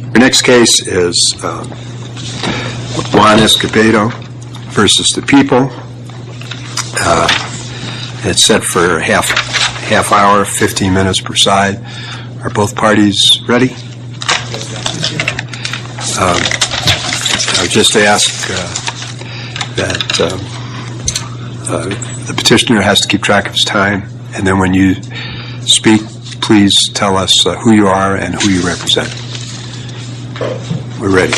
The next case is Juan Escobedo versus the People. It's set for half hour, 15 minutes per side. Are both parties ready? I would just ask that the petitioner has to keep track of his time, and then when you speak, please tell us who you are and who you represent. We're ready.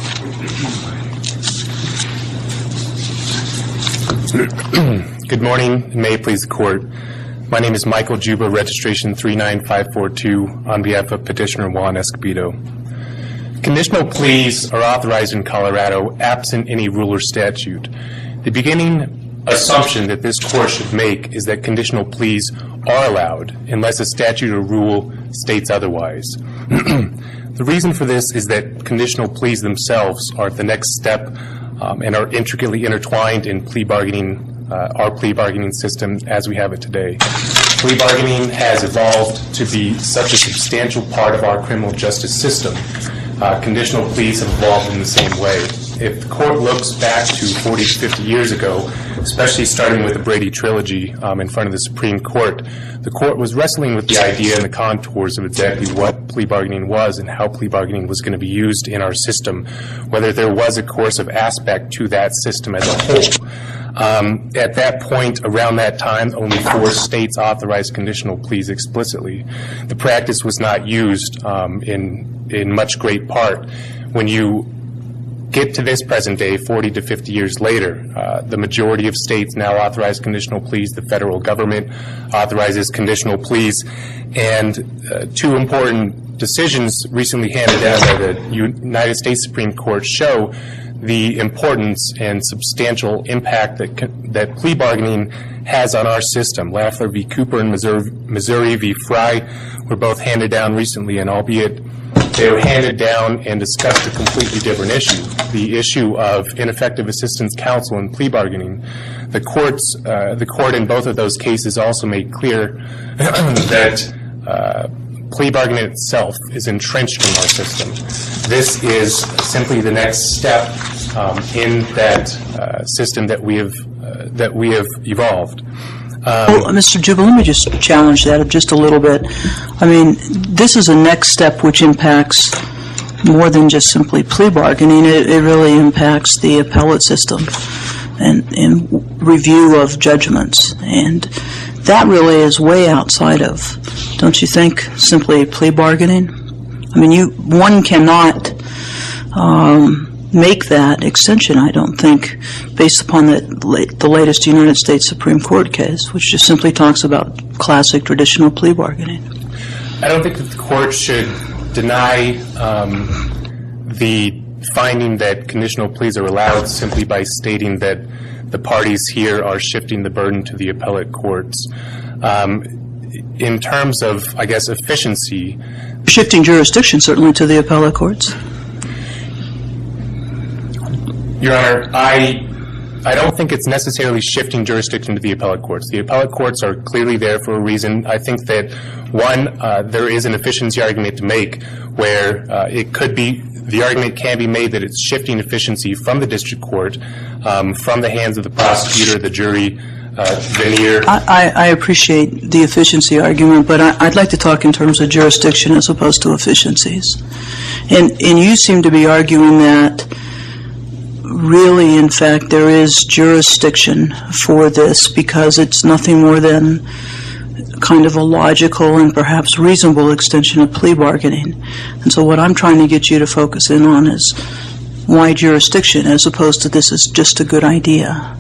Good morning, and may it please the Court. My name is Michael Juba, registration 39542, on behalf of Petitioner Juan Escobedo. Conditional pleas are authorized in Colorado absent any rule or statute. The beginning assumption that this Court should make is that conditional pleas are allowed unless a statute or rule states otherwise. The reason for this is that conditional pleas themselves are the next step and are intricately intertwined in plea bargaining, our plea bargaining system as we have it today. Plea bargaining has evolved to be such a substantial part of our criminal justice system. Conditional pleas have evolved in the same way. If the Court looks back to 40 to 50 years ago, especially starting with the Brady Trilogy in front of the Supreme Court, the Court was wrestling with the idea and the contours of exactly what plea bargaining was and how plea bargaining was going to be used in our system, whether there was a coercive aspect to that system as a whole. At that point, around that time, only 4 states authorized conditional pleas explicitly. The practice was not used in much great part. When you get to this present day, 40 to 50 years later, the majority of states now authorize conditional pleas. The federal government authorizes conditional pleas. And 2 important decisions recently handed down by the United States Supreme Court show the importance and substantial impact that plea bargaining has on our system. Lafler v. Cooper and Missouri v. Fry were both handed down recently, and albeit they were handed down and discussed a completely different issue, the issue of ineffective assistance counsel in plea bargaining. The court in both of those cases also made clear that plea bargaining itself is entrenched in our system. This is simply the next step in that system that we have evolved. Well, Mr. Juba, let me just challenge that just a little bit. I mean, this is a next step which impacts more than just simply plea bargaining. It really impacts the appellate system and review of judgments. And that really is way outside of, don't you think, simply plea bargaining? I mean, one cannot make that extension, I don't think, based upon the latest United States Supreme Court case, which just simply talks about classic traditional plea bargaining. I don't think that the Court should deny the finding that conditional pleas are allowed simply by stating that the parties here are shifting the burden to the appellate courts. In terms of, I guess, efficiency, shifting jurisdiction certainly to the appellate courts. Your Honor, I don't think it's necessarily shifting jurisdiction to the appellate courts. The appellate courts are clearly there for a reason. I think that, one, there is an efficiency argument to make where it could be, the argument can be made that it's shifting efficiency from the district court, from the hands of the prosecutor, the jury, veneer. I appreciate the efficiency argument, but I'd like to talk in terms of jurisdiction as opposed to efficiencies. And you seem to be arguing that really, in fact, there is jurisdiction for this because it's nothing more than kind of a logical and perhaps reasonable extension of plea bargaining. And so what I'm trying to get you to focus in on is why jurisdiction as opposed to this is just a good idea.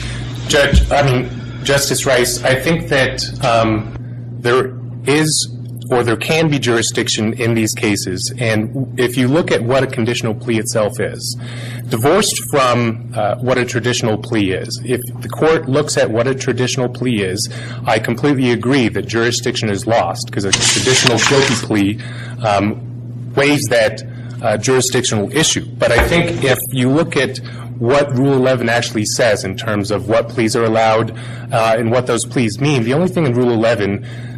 Justice Rice, I think that there is or there can be jurisdiction in these cases. And if you look at what a conditional plea itself is, divorced from what a traditional plea is, if the court looks at what a traditional plea is, I completely agree that jurisdiction is lost because a traditional guilty plea waives that jurisdictional issue. But I think if you look at what Rule 11 actually says in terms of what pleas are allowed and what those pleas mean, the only thing in Rule 11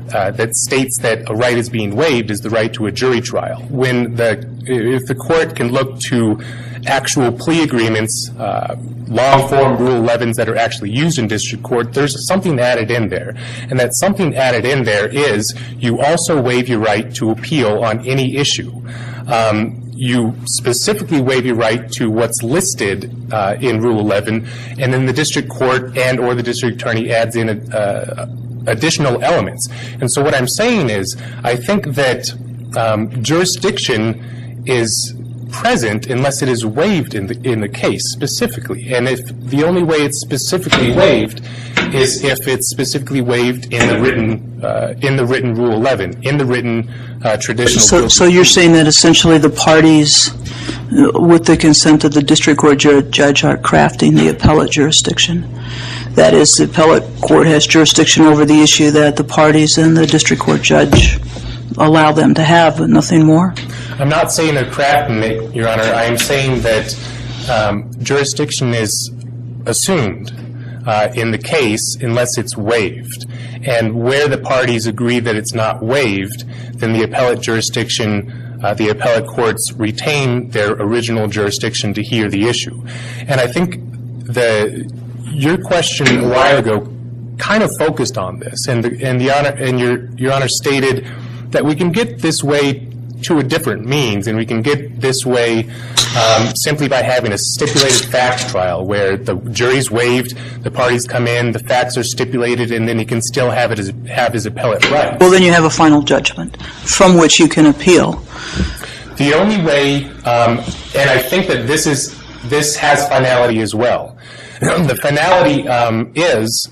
that states that a right is being waived is the right to a jury trial. If the court can look to actual plea agreements, long-form Rule 11s that are actually used in district court, there's something added in there. And that something added in there is you also waive your right to appeal on any issue. You specifically waive your right to what's listed in Rule 11, and then the district court and or the district attorney adds in additional elements. And so what I'm saying is I think that jurisdiction is present unless it is waived in the case specifically. And if the only way it's specifically waived is if it's specifically waived in the written Rule 11, in the written traditional. So you're saying that essentially the parties, with the consent of the district court judge, are crafting the appellate jurisdiction. That is, the appellate court has jurisdiction over the issue that the parties and the district court judge allow them to have, but nothing more? I'm not saying they're crafting it, Your Honor. I am saying that jurisdiction is assumed in the case unless it's waived. And where the parties agree that it's not waived, then the appellate jurisdiction, the appellate courts retain their original jurisdiction to hear the issue. And I think your question a while ago kind of focused on this, and Your Honor stated that we can get this way to a different means, and we can get this way simply by having a stipulated fact trial where the jury's waived, the parties come in, the facts are stipulated, and then he can still have his appellate right. Well, then you have a final judgment from which you can appeal. The only way, and I think that this has finality as well. The finality is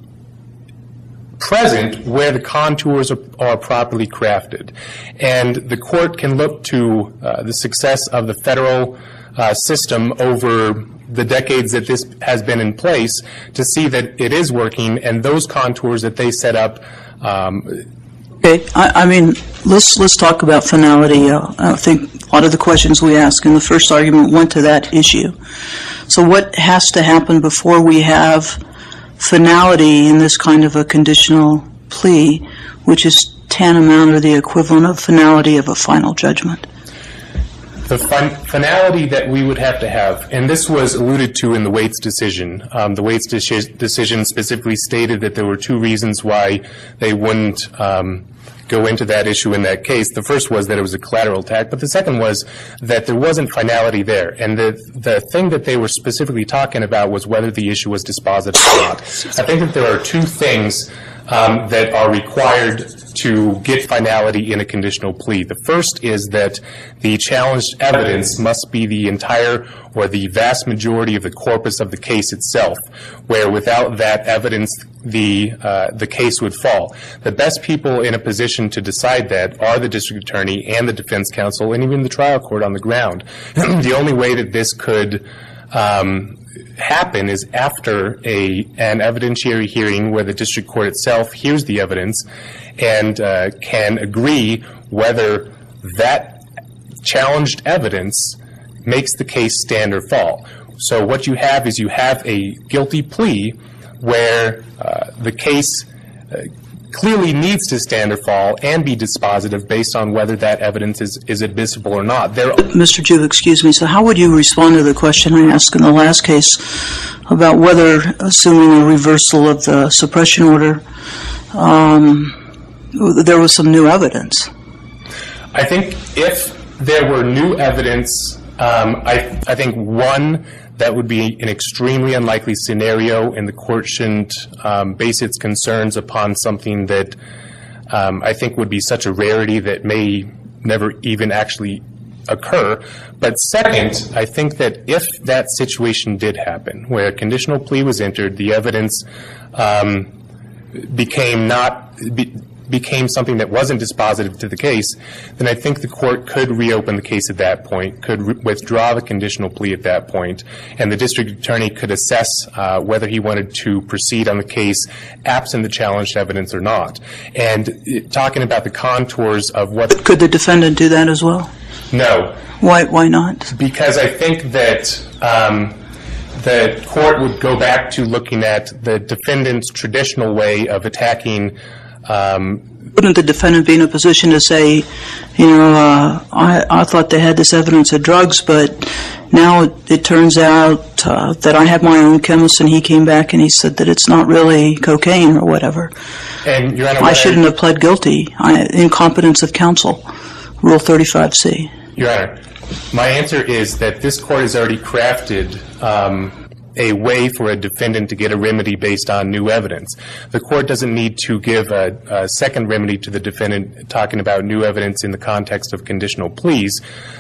present where the contours are properly crafted. And the court can look to the success of the federal system over the decades that this has been in place to see that it is working, and those contours that they set up. Okay, I mean, let's talk about finality. I think a lot of the questions we asked in the first argument went to that issue. So what has to happen before we have finality in this kind of a conditional plea, which is tantamount or the equivalent of finality of a final judgment? The finality that we would have to have, and this was alluded to in the Waits decision. The Waits decision specifically stated that there were two reasons why they wouldn't go into that issue in that case. The first was that it was a collateral attack, but the second was that there wasn't finality there. And the thing that they were specifically talking about was whether the issue was dispositive or not. I think that there are two things that are required to get finality in a conditional plea. The first is that the challenged evidence must be the entire or the vast majority of the corpus of the case itself, where without that evidence, the case would fall. The best people in a position to decide that are the district attorney and the defense counsel and even the trial court on the ground. The only way that this could happen is after an evidentiary hearing where the district court itself hears the evidence and can agree whether that challenged evidence makes the case stand or fall. So what you have is you have a guilty plea where the case clearly needs to stand or fall and be dispositive based on whether that evidence is admissible or not. Mr. Juve, excuse me. So how would you respond to the question I asked in the last case about whether, assuming a reversal of the suppression order, there was some new evidence? I think if there were new evidence, I think one, that would be an extremely unlikely scenario, and the court shouldn't base its concerns upon something that I think would be such a rarity that may never even actually occur. But second, I think that if that situation did happen, where a conditional plea was entered, the evidence became something that wasn't dispositive to the case, then I think the court could reopen the case at that point, could withdraw the conditional plea at that point, and the district attorney could assess whether he wanted to proceed on the case absent the challenged evidence or not. And talking about the contours of what... Could the defendant do that as well? No. Why not? Because I think that the court would go back to looking at the defendant's traditional way of attacking Wouldn't the defendant be in a position to say, I thought they had this evidence of drugs, but now it turns out that I have my own chemist, and he came back and he said that it's not really cocaine or whatever. And, Your Honor, I shouldn't have pled guilty. Incompetence of counsel, Rule 35C. Your Honor, my answer is that this Court has already crafted a way for a defendant to get a remedy based on new evidence. The Court doesn't need to give a second remedy to the defendant talking about new evidence in the context of conditional pleas.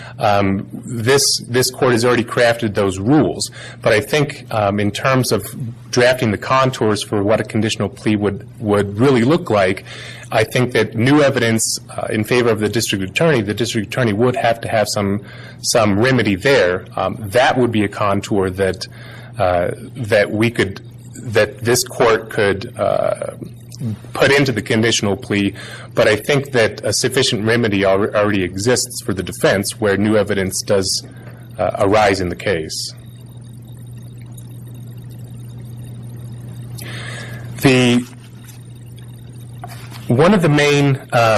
This Court has already crafted those rules. But I think in terms of drafting the contours for what a conditional plea would really look like, I think that new evidence in favor of the district attorney would have to have some remedy there. That would be a contour that this Court could put into the conditional plea, but I think that a sufficient remedy already exists for the defense where new evidence does arise in the case. One of the main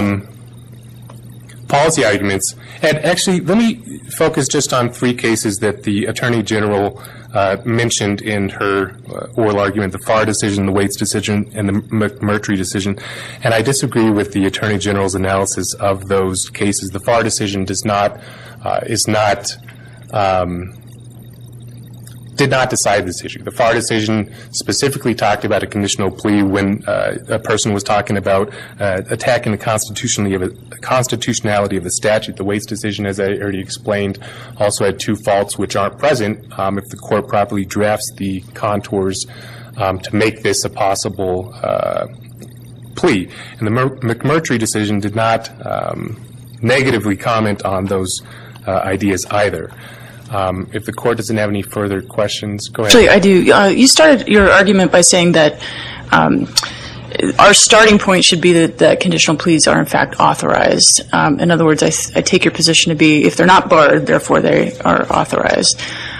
policy arguments, and actually let me focus just on three cases that the Attorney General mentioned in her oral argument, the Farr decision, the Waits decision, and the McMurtry decision, and I disagree with the Attorney General's analysis of those cases. The Farr decision did not decide this issue. The Farr decision specifically talked about a conditional plea when a person was talking about attacking the constitutionality of the statute. The Waits decision, as I already explained, also had two faults which aren't present if the Court properly drafts the contours to make this a possible plea. And the McMurtry decision did not negatively comment on those ideas either. If the Court doesn't have any further questions, go ahead. Actually, I do. You started your argument by saying that our starting point should be that conditional pleas are in fact authorized. In other words, I take your position to be if they're not barred, therefore they are authorized.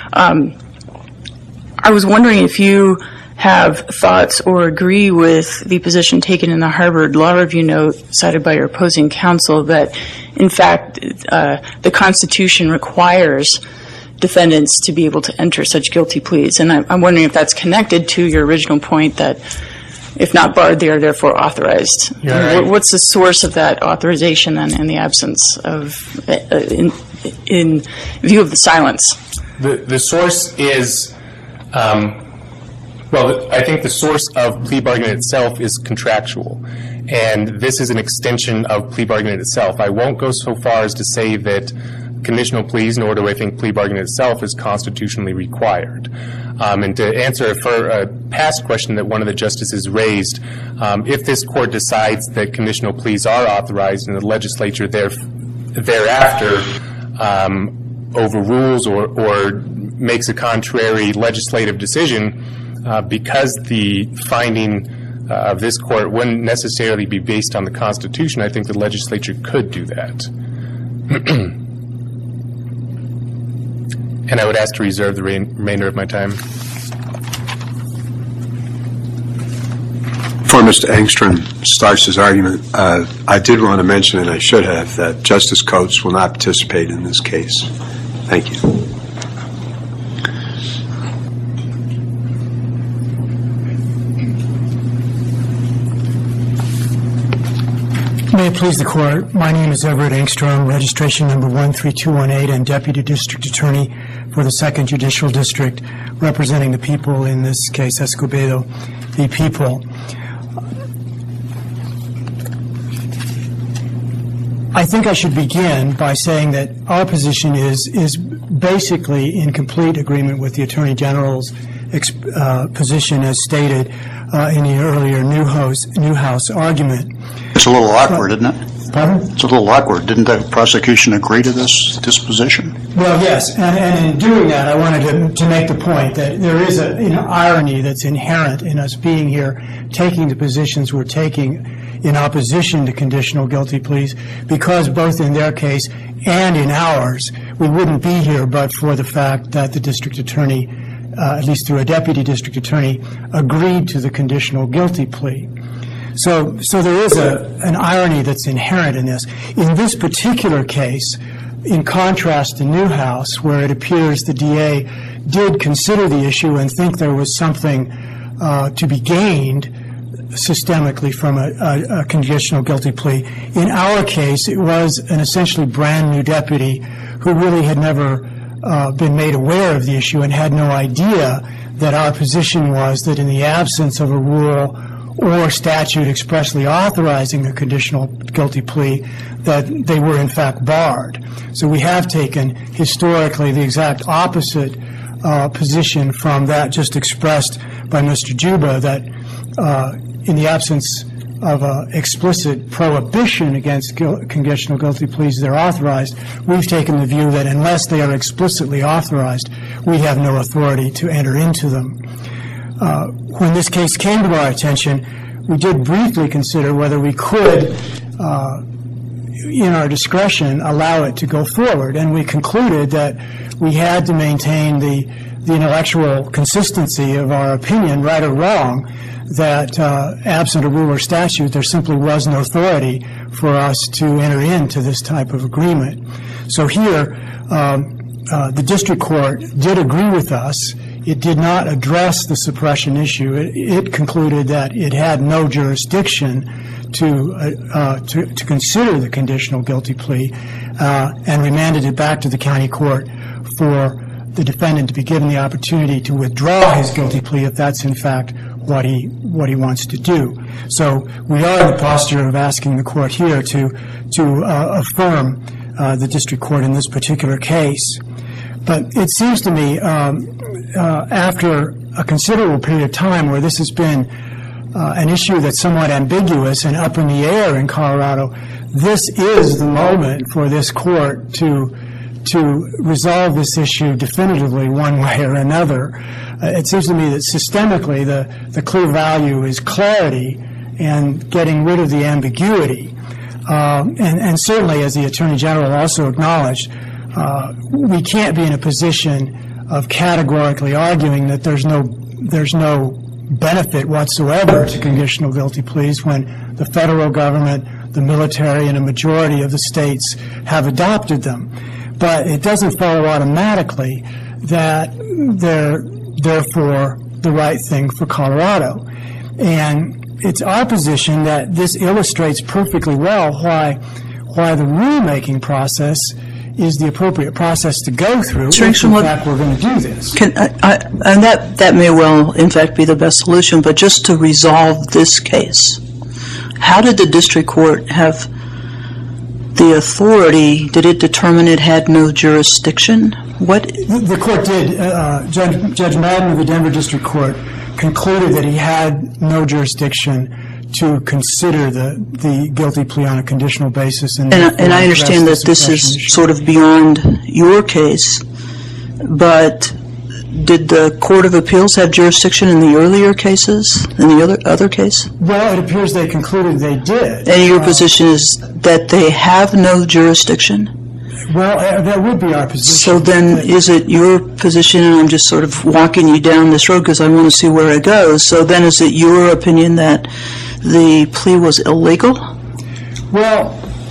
I was wondering if you have thoughts or agree with the position taken in the Harvard Law Review note cited by your opposing counsel that, in fact, the Constitution requires defendants to be able to enter such guilty pleas. And I'm wondering if that's connected to your original point that if not barred, they are therefore authorized. Right. What's the source of that authorization then in the absence of, in view of the silence? The source is, I think the source of plea bargaining itself is contractual. And this is an extension of plea bargaining itself. I won't go so far as to say that conditional pleas, nor do I think plea bargaining itself is constitutionally required. And to answer a past question that one of the justices raised, if this Court decides that conditional pleas are authorized and the legislature thereafter overrules or makes a contrary legislative decision, because the finding of this Court wouldn't necessarily be based on the Constitution, I think the legislature could do that. And I would ask to reserve the remainder of my time. Before Mr. Engstrom starts his argument, I did want to mention, and I should have, that Justice Coates will not participate in this case. Thank you. May it please the Court, my name is Everett Engstrom, registration number 13218, and Deputy District Attorney for the 2nd Judicial District, representing the people in this case, Escobedo, the people. I think I should begin by saying that our position is basically in complete agreement with the Attorney General's position as stated in the earlier Newhouse argument. It's a little awkward, isn't it? Pardon? It's a little awkward. Didn't the prosecution agree to this disposition? Well, yes, and in doing that, I wanted to make the point that there is an irony that's inherent in us being here, taking the positions we're taking in opposition to conditional guilty pleas, because both in their case and in ours, we wouldn't be here but for the fact that the district attorney, at least through a deputy district attorney, agreed to the conditional guilty plea. So there is an irony that's inherent in this. In this particular case, in contrast to Newhouse, where it appears the DA did consider the issue and think there was something to be gained systemically from a conditional guilty plea. In our case, it was an essentially brand new deputy who really had never been made aware of the issue and had no idea that our position was that in the absence of a rule or statute expressly authorizing a conditional guilty plea, that they were in fact barred. So we have taken historically the exact opposite position from that just expressed by Mr. Juba, that in the absence of an explicit prohibition against conditional guilty pleas that are authorized, we've taken the view that unless they are explicitly authorized, we have no authority to enter into them. When this case came to our attention, we did briefly consider whether we could, in our discretion, allow it to go forward, and we concluded that we had to maintain the intellectual consistency of our opinion, right or wrong, that absent a rule or statute, there simply was no authority for us to enter into this type of agreement. So here, the district court did agree with us. It did not address the suppression issue. It concluded that it had no jurisdiction to consider the conditional guilty plea and remanded it back to the county court for the defendant to be given the opportunity to withdraw his guilty plea if that's in fact what he wants to do. So we are in the posture of asking the court here to affirm the district court in this particular case. But it seems to me after a considerable period of time where this has been an issue that's somewhat ambiguous and up in the air in Colorado, this is the moment for this court to resolve this issue definitively one way or another. It seems to me that systemically the clear value is clarity and getting rid of the ambiguity. And certainly, as the Attorney General also acknowledged, we can't be in a position of categorically arguing that there's no benefit whatsoever to conditional guilty pleas when the federal government, the military, and a majority of the states have adopted them. But it doesn't follow automatically that they're therefore the right thing for Colorado. And it's our position that this illustrates perfectly well why the rulemaking process is the appropriate process to go through if, in fact, we're going to do this. And that may well, in fact, be the best solution, but just to resolve this case, how did the district court have the authority? Did it determine it had no jurisdiction? What? The court did. Judge Madden of the Denver District Court concluded that he had no jurisdiction to consider the guilty plea on a conditional basis. And I understand that this is sort of beyond your case, but did the Court of Appeals have jurisdiction in the earlier cases, in the other case? Well, it appears they concluded they did. And your position is that they have no jurisdiction? Well, that would be our position. So then is it your position, and I'm just sort of walking you down this road because I want to see where it goes, so then is it your opinion that the plea was illegal? Well,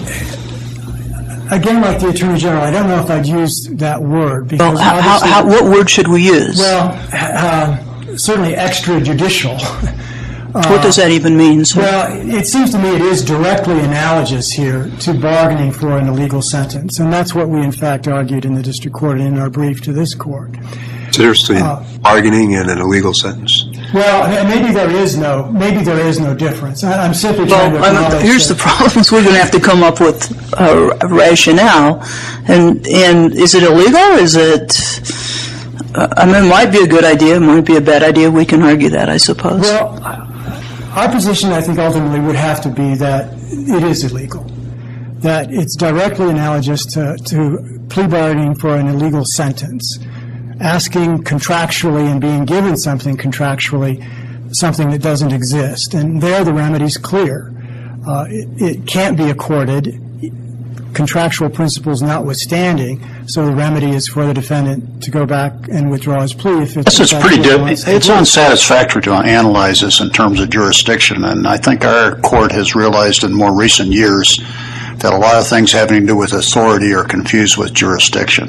again, like the Attorney General, I don't know if I'd use that word. Because what word should we use? Well, certainly extrajudicial. What does that even mean, sir? Well, it seems to me it is directly analogous here to bargaining for an illegal sentence, and that's what we, in fact, argued in the district court and in our brief to this court. Seriously, bargaining and an illegal sentence? Well, maybe there is no difference. I'm simply trying to acknowledge here's the problem: is we're going to have to come up with a rationale, and is it illegal? Is it? I mean, it might be a good idea, it might be a bad idea. We can argue that, I suppose. Well, our position, I think, ultimately would have to be that it is illegal, that it's directly analogous to plea bargaining for an illegal sentence, asking contractually and being given something contractually, something that doesn't exist. And there the remedy's clear. It can't be accorded contractual principles notwithstanding, so the remedy is for the defendant to go back and withdraw his plea if it's... It's it's unsatisfactory to analyze this in terms of jurisdiction, and I think our court has realized in more recent years that a lot of things having to do with authority are confused with jurisdiction.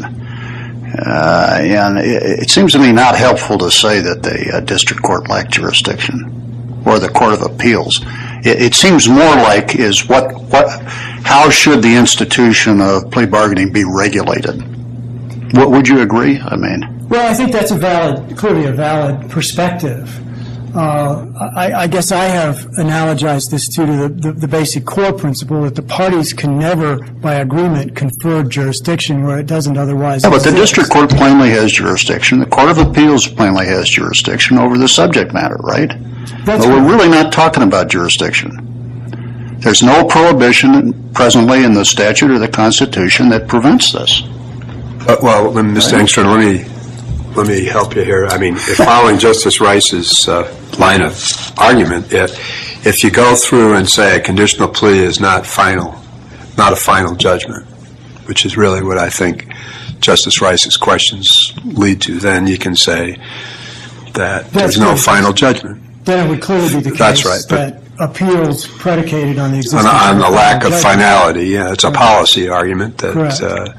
And it seems to me not helpful to say that the district court lacked jurisdiction or the Court of Appeals. It seems more like how should the institution of plea bargaining be regulated? Would you agree? I mean, well, I think that's clearly a valid perspective. I guess I have analogized this to the basic core principle that the parties can never, by agreement, confer jurisdiction where it doesn't otherwise exist. But the district court plainly has jurisdiction. The Court of Appeals plainly has jurisdiction over the subject matter, right? But we're really not talking about jurisdiction. There's no prohibition presently in the statute or the Constitution that prevents this. Well, Mr. Engstrom, let me help you here. I mean, following Justice Rice's line of argument, if you go through and say a conditional plea is not a final judgment, which is really what I think Justice Rice's questions lead to, then you can say that there's no final judgment. Then it would clearly be the case. That's right, that appeals predicated on the existence on the lack of finality. Yeah, it's a policy argument that. Correct.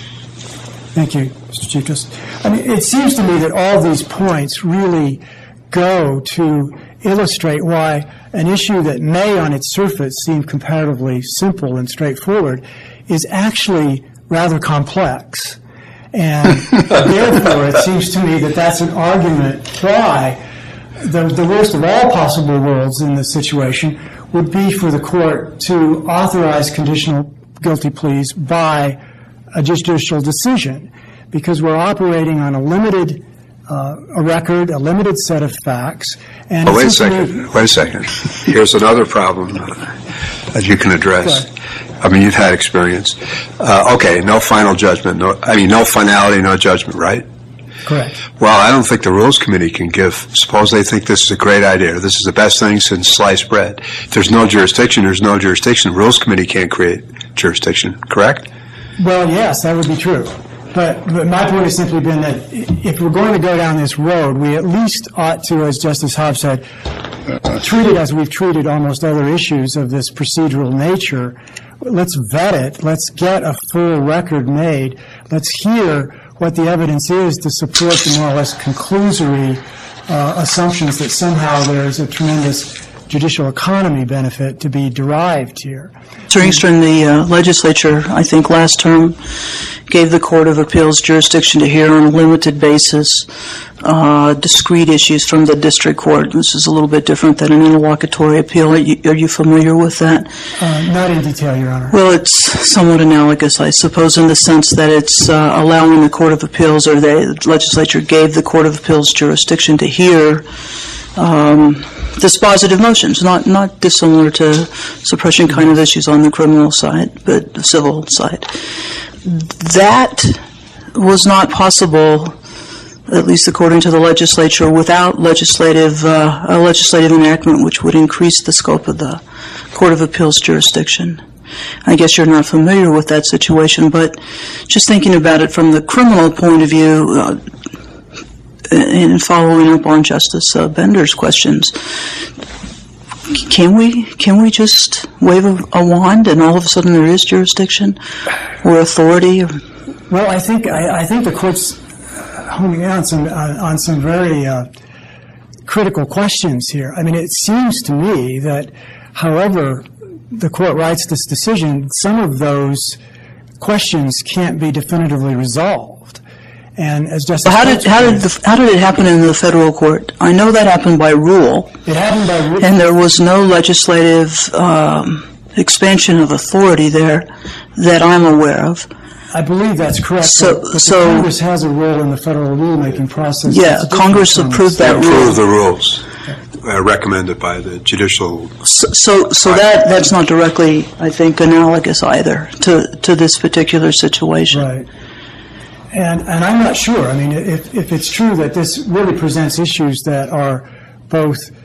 Thank you, Mr. Chief Justice. I mean, it seems to me that all these points really go to illustrate why an issue that may on its surface seem comparatively simple and straightforward is actually rather complex. And therefore, it seems to me that that's an argument why the worst of all possible worlds in this situation would be for the court to authorize conditional guilty pleas by a judicial decision, because we're operating on a limited record, a limited set of facts. And wait a second. Here's another problem that you can address. I mean, you've had experience. Okay, no final judgment. No finality, no judgment, right? Correct. Well, I don't think the Rules Committee can suppose they think this is a great idea. This is the best thing since sliced bread. If there's no jurisdiction, there's no jurisdiction. The Rules Committee can't create jurisdiction, correct? Well, yes, that would be true. But my point has simply been that if we're going to go down this road, we at least ought to, as Justice Hobbs said, treat it as we've treated almost other issues of this procedural nature. Let's vet it. Let's get a full record made. Let's hear what the evidence is to support the more or less conclusory assumptions that somehow there's a tremendous judicial economy benefit to be derived here. Mr. Engstrom, the legislature, I think last term, gave the Court of Appeals jurisdiction to hear on a limited basis discrete issues from the district court. This is a little bit different than an interlocutory appeal. Are you familiar with that? Not in detail, Your Honor. Well, it's somewhat analogous, I suppose, in the sense that it's allowing the Court of Appeals, or the legislature gave the Court of Appeals jurisdiction to hear dispositive motions, not dissimilar to suppression kind of issues on the criminal side, but the civil side. That was not possible, at least according to the legislature, without a legislative enactment which would increase the scope of the Court of Appeals jurisdiction. I guess you're not familiar with that situation, but just thinking about it from the criminal point of view, and following up on Justice Bender's questions, can we just wave a wand and all of a sudden there is jurisdiction or authority? Well, I think the court's homing in on some very critical questions here. I mean, it seems to me that, however the court writes this decision, some of those questions can't be definitively resolved. And as Justice, how did it happen in the federal court? I know that happened by rule. It happened by rule, and there was no legislative expansion of authority there that I'm aware of. I believe that's correct. So Congress has a role in the federal rulemaking process. Yeah, Congress approved that rule. Approved the rules recommended by the judicial. So that's not directly, I think, analogous either to this particular situation. Right. And I'm not sure. I mean, if it's true that this really presents issues that are both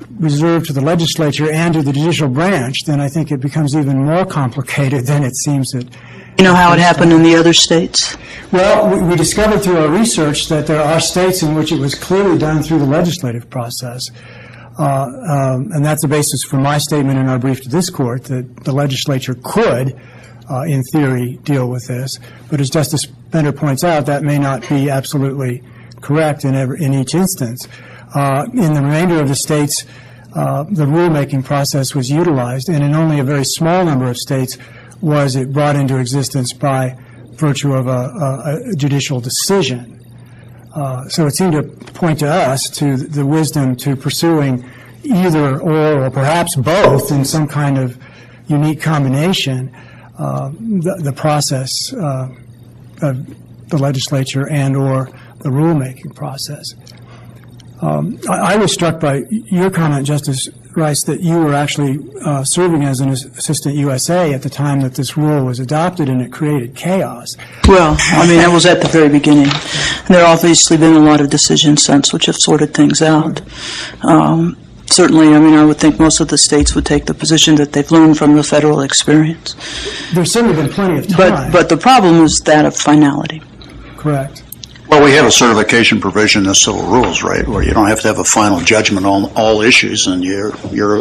reserved to the legislature and to the judicial branch, then I think it becomes even more complicated than it seems that. You know how it happened in the other states? Well, we discovered through our research that there are states in which it was clearly done through the legislative process. And that's the basis for my statement in our brief to this court, that the legislature could, in theory, deal with this. But as Justice Bender points out, that may not be absolutely correct in each instance. In the remainder of the states, the rulemaking process was utilized, and in only a very small number of states was it brought into existence by virtue of a judicial decision. So it seemed to point to us to the wisdom to pursuing either or perhaps both in some kind of unique combination, the process of the legislature and or the rulemaking process. I was struck by your comment, Justice Rice, that you were actually serving as an assistant USA at the time that this rule was adopted, and it created chaos. Well, I mean, that was at the very beginning. And there have obviously been a lot of decisions since which have sorted things out. Certainly, I mean, I would think most of the states would take the position that they've learned from the federal experience. There's certainly been plenty of time. But the problem is that of finality. Correct. Well, we have a certification provision in the civil rules, right, where you don't have to have a final judgment on all issues, and you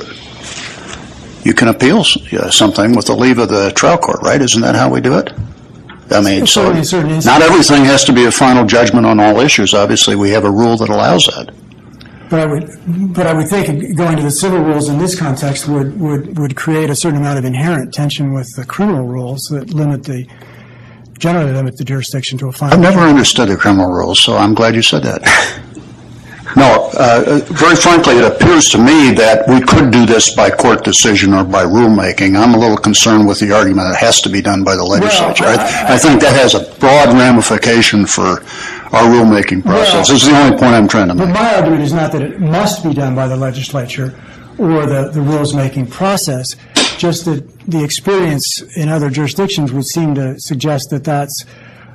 can appeal something with the leave of the trial court, right? Isn't that how we do it? I mean, so not everything has to be a final judgment on all issues. Obviously, we have a rule that allows that. But I would think going to the civil rules in this context would create a certain amount of inherent tension with the criminal rules that generally limit the jurisdiction to a final. I've never understood the criminal rules, so I'm glad you said that. No, very frankly, it appears to me that we could do this by court decision or by rulemaking. I'm a little concerned with the argument that it has to be done by the legislature. Well, I think that has a broad ramification for our rulemaking process. This is the only point I'm trying to make. But my argument is not that it must be done by the legislature or the rules-making process, just that the experience in other jurisdictions would seem to suggest that that's,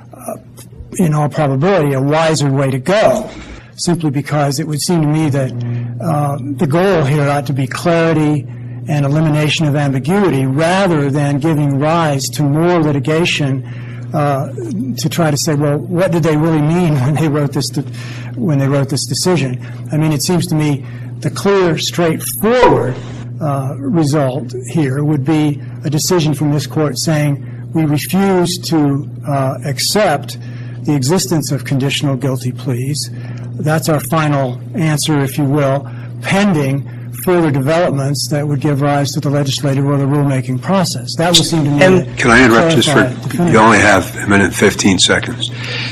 in all probability, a wiser way to go, simply because it would seem to me that the goal here ought to be clarity and elimination of ambiguity rather than giving rise to more litigation to try to say, well, what did they really mean when they wrote this decision? I mean, it seems to me the clear, straightforward result here would be a decision from this court saying we refuse to accept the existence of conditional guilty pleas. That's our final answer, if you will, pending further developments that would give rise to the legislative or the rulemaking process. That would seem to me to Can I interrupt just for, definitively. you only have a minute and 15 seconds.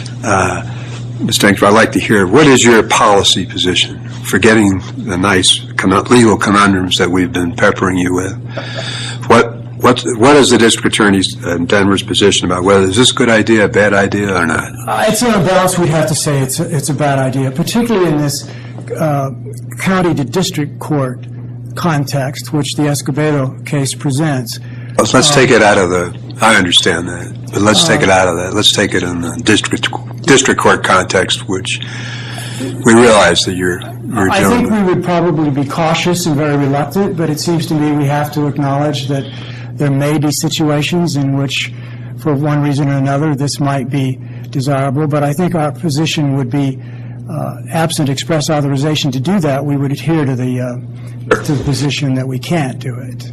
Mr. Engstrom, I'd like to hear, what is your policy position, forgetting the nice legal conundrums that we've been peppering you with? What is the district attorney's Denver's position about whether is this a good idea, a bad idea, or not? It's on balance, we'd have to say it's a bad idea, particularly in this county to district court context, which the Escobedo case presents. Let's take it out of I understand that, but let's take it out of that. Let's take it in the district court context, which we realize that you're I dealing think with. we would probably be cautious and very reluctant, but it seems to me we have to acknowledge that there may be situations in which, for one reason or another, this might be desirable. But I think our position would be, absent express authorization to do that, we would adhere to the position that we can't do it.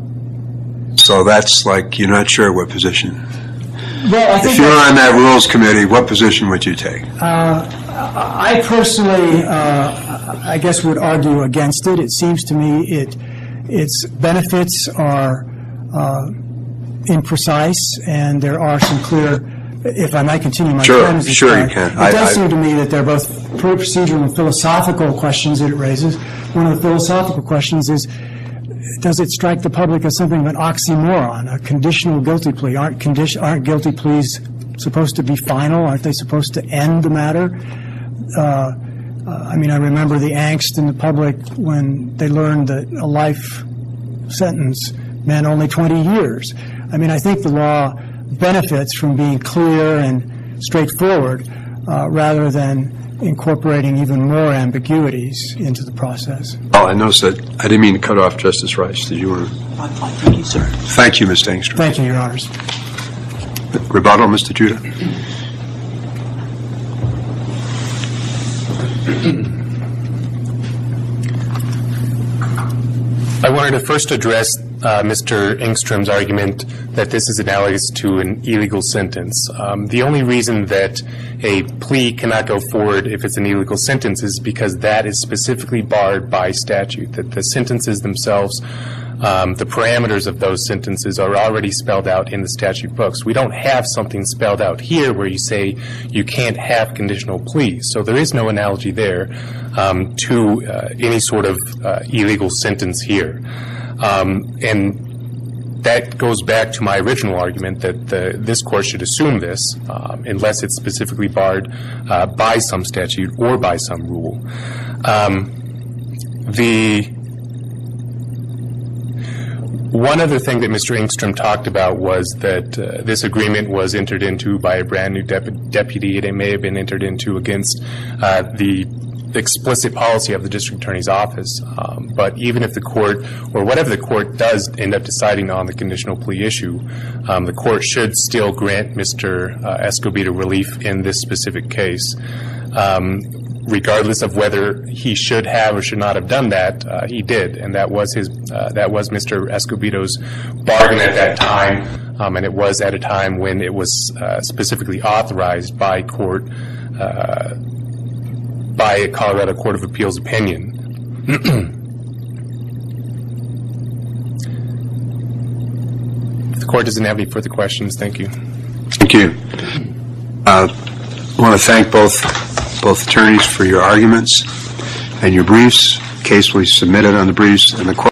So that's like you're not sure what position. Well, I think If you're on that rules committee, what position would you take? I personally, I guess, would argue against it. It seems to me its benefits are imprecise, and there are some clear. If I might continue my Sure, time as sure you can. It does seem to me that they're both procedural and philosophical questions that it raises. One of the philosophical questions is, does it strike the public as something of an oxymoron, a conditional guilty plea? Aren't guilty pleas supposed to be final? Aren't they supposed to end the matter? I mean, I remember the angst in the public when they learned that a life sentence meant only 20 years. I mean, I think the law benefits from being clear and straightforward, rather than incorporating even more ambiguities into the process. Oh, I noticed that. I didn't mean to cut off Justice Rice. Did you want to? Thank you, sir. Thank you, Mr. Engstrom. Thank you, Your Honors. Rebuttal, Mr. Judah? I wanted to first address Mr. Engstrom's argument that this is analogous to an illegal sentence. The only reason that a plea cannot go forward if it's an illegal sentence is because that is specifically barred by statute, that the sentences themselves, the parameters of those sentences are already spelled out in the statute books. We don't have something spelled out here where you say you can't have conditional pleas. So there is no analogy there to any sort of illegal sentence here. And that goes back to my original argument that this Court should assume this unless it's specifically barred by some statute or by some rule. One other thing that Mr. Engstrom talked about was that this agreement was entered into by a brand new deputy, and it may have been entered into against the explicit policy of the district attorney's office. But even if the court, or whatever the court does end up deciding on the conditional plea issue, the court should still grant Mr. Escobedo relief in this specific case. Regardless of whether he should have or should not have done that, he did, and that was Mr. Escobedo's bargain at that time, and it was at a time when it was specifically authorized by court, by a Colorado Court of Appeals opinion. If the court doesn't have any further questions, thank you. Thank you. I want to thank both attorneys for your arguments and your briefs. The case will be submitted on the briefs, and the